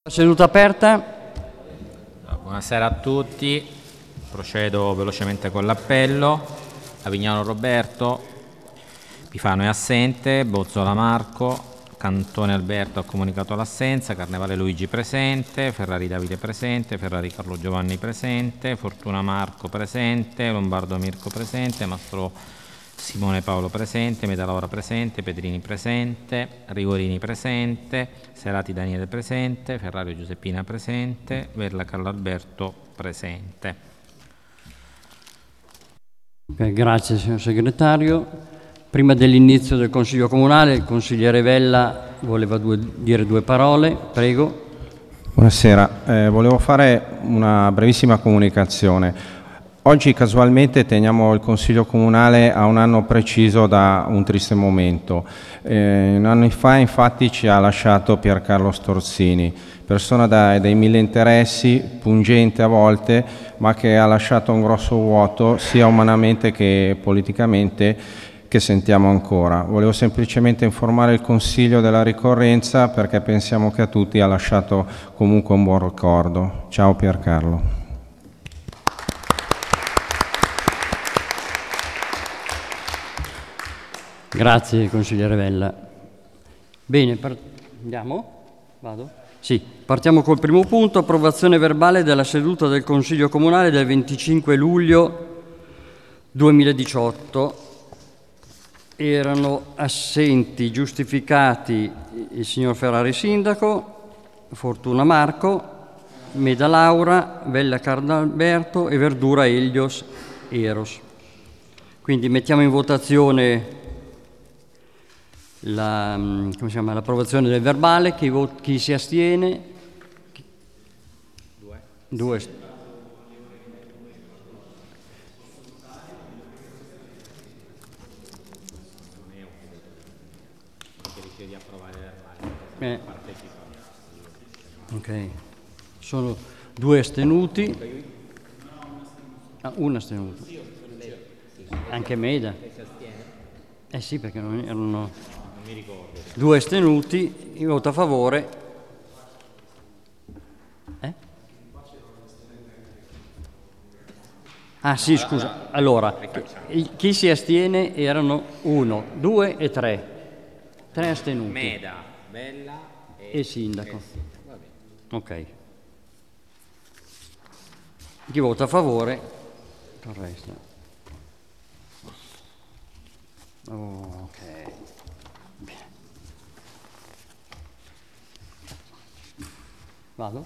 Seduta aperta. Buonasera a tutti, procedo velocemente con l'appello. Avignano Roberto, Pifano è assente, Bozzola Marco, Cantone Alberto ha comunicato l'assenza, Carnevale Luigi presente, Ferrari Davide presente, Ferrari Carlo Giovanni presente, Fortuna Marco presente, Lombardo Mirko presente, Mastro Simone Paolo presente, Medalaura presente, Pedrini presente, Rigorini presente, Serati Daniele presente, Ferrario Giuseppina presente, Verla Carlo Alberto presente. Grazie signor segretario. Prima dell'inizio del Consiglio Comunale il consigliere Vella voleva dire due parole, prego. Buonasera, volevo fare una brevissima comunicazione. Oggi casualmente teniamo il Consiglio Comunale a un anno preciso da un triste momento. Un anno fa infatti ci ha lasciato Piercarlo Storzini, persona dai mille interessi, pungente a volte, ma che ha lasciato un grosso vuoto sia umanamente che politicamente, che sentiamo ancora. Volevo semplicemente informare il Consiglio della ricorrenza perché pensiamo che a tutti ha lasciato comunque un buon ricordo. Ciao Piercarlo. Grazie consigliere Vella. Bene, andiamo? Vado? Sì, partiamo col primo punto, approvazione verbale della seduta del Consiglio Comunale del 25 luglio 2018. Erano assenti, giustificati il signor Ferrari Sindaco, Fortuna Marco, Meda Laura, Vella Carnalberto e Verdura Elios Eros. Quindi mettiamo in votazione l'approvazione del verbale. Chi si astiene? Due. Ok, sono due astenuti. Un astenuto. Anche Meda. Sì, perché non erano due astenuti. Io voto a favore. Sì, scusa. Allora, chi si astiene erano 1, 2 e 3. 3 astenuti. Meda, Bella e Sindaco. Ok. Chi vota a favore? Il resto. Ok. Vado?